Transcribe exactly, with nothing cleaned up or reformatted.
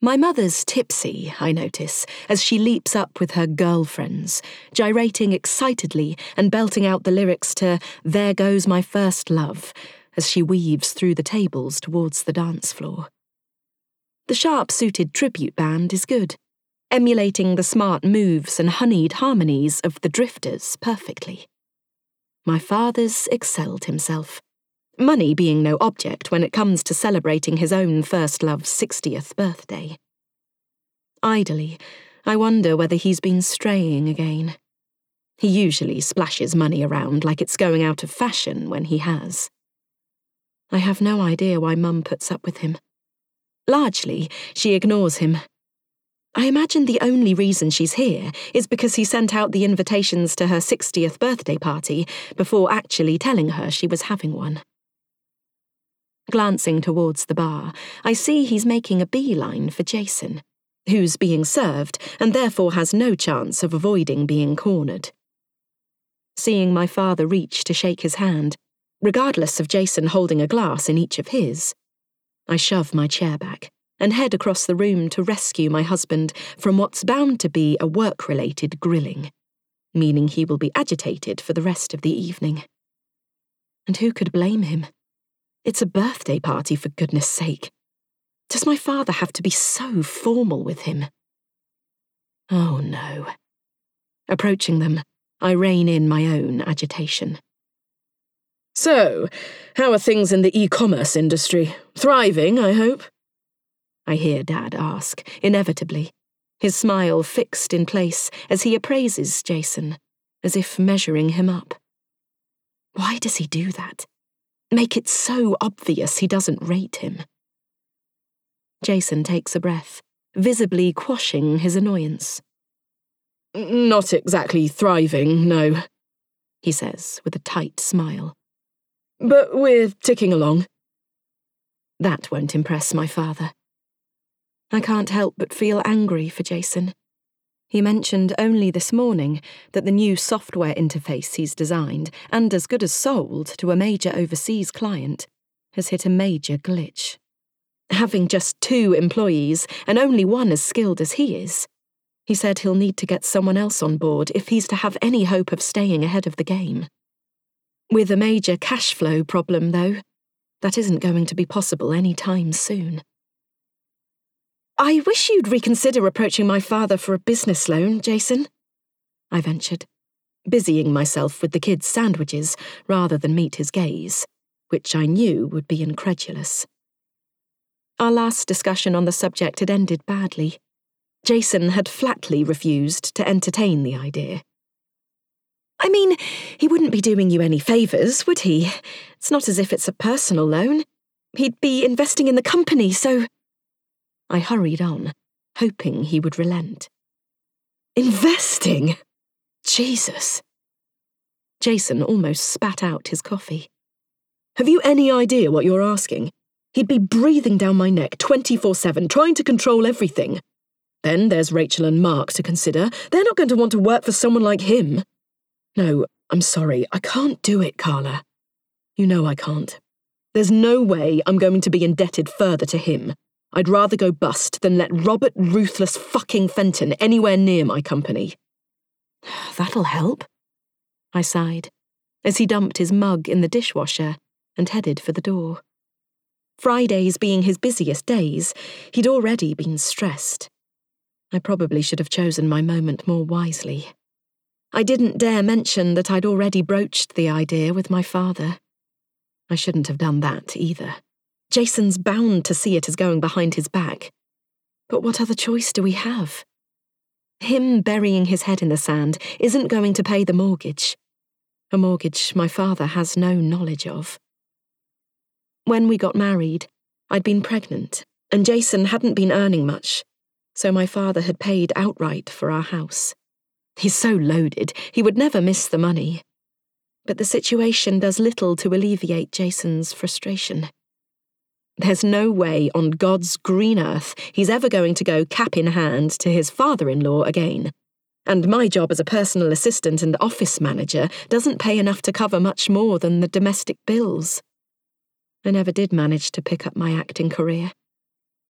My mother's tipsy, I notice, as she leaps up with her girlfriends, gyrating excitedly and belting out the lyrics to There Goes My First Love, as she weaves through the tables towards the dance floor. The sharp-suited tribute band is good, emulating the smart moves and honeyed harmonies of the Drifters perfectly. My father's excelled himself, money being no object when it comes to celebrating his own first love's sixtieth birthday. Idly, I wonder whether he's been straying again. He usually splashes money around like it's going out of fashion when he has. I have no idea why Mum puts up with him. Largely, she ignores him. I imagine the only reason she's here is because he sent out the invitations to her sixtieth birthday party before actually telling her she was having one. Glancing towards the bar, I see he's making a beeline for Jason, who's being served and therefore has no chance of avoiding being cornered. Seeing my father reach to shake his hand, regardless of Jason holding a glass in each of his, I shove my chair back and head across the room to rescue my husband from what's bound to be a work-related grilling, meaning he will be agitated for the rest of the evening. And who could blame him? It's a birthday party, for goodness sake. Does my father have to be so formal with him? Oh no. Approaching them, I rein in my own agitation. So, how are things in the e-commerce industry? Thriving, I hope? I hear Dad ask, inevitably, his smile fixed in place as he appraises Jason, as if measuring him up. Why does he do that? Make it so obvious he doesn't rate him. Jason takes a breath, visibly quashing his annoyance. Not exactly thriving, no, he says with a tight smile. But we're ticking along. That won't impress my father. I can't help but feel angry for Jason. He mentioned only this morning that the new software interface he's designed, and as good as sold to a major overseas client, has hit a major glitch. Having just two employees, and only one as skilled as he is, he said he'll need to get someone else on board if he's to have any hope of staying ahead of the game. With a major cash flow problem, though, that isn't going to be possible any time soon. I wish you'd reconsider approaching my father for a business loan, Jason, I ventured, busying myself with the kids' sandwiches rather than meet his gaze, which I knew would be incredulous. Our last discussion on the subject had ended badly. Jason had flatly refused to entertain the idea. I mean, he wouldn't be doing you any favours, would he? It's not as if it's a personal loan. He'd be investing in the company, so... I hurried on, hoping he would relent. Investing? Jesus. Jason almost spat out his coffee. Have you any idea what you're asking? He'd be breathing down my neck twenty-four seven, trying to control everything. Then there's Rachel and Mark to consider. They're not going to want to work for someone like him. No, I'm sorry, I can't do it, Carla. You know I can't. There's no way I'm going to be indebted further to him. I'd rather go bust than let Robert Ruthless fucking Fenton anywhere near my company. That'll help, I sighed, as he dumped his mug in the dishwasher and headed for the door. Fridays being his busiest days, he'd already been stressed. I probably should have chosen my moment more wisely. I didn't dare mention that I'd already broached the idea with my father. I shouldn't have done that either. Jason's bound to see it as going behind his back. But what other choice do we have? Him burying his head in the sand isn't going to pay the mortgage. A mortgage my father has no knowledge of. When we got married, I'd been pregnant, and Jason hadn't been earning much, so my father had paid outright for our house. He's so loaded, he would never miss the money. But the situation does little to alleviate Jason's frustration. There's no way on God's green earth he's ever going to go cap in hand to his father-in-law again. And my job as a personal assistant and office manager doesn't pay enough to cover much more than the domestic bills. I never did manage to pick up my acting career.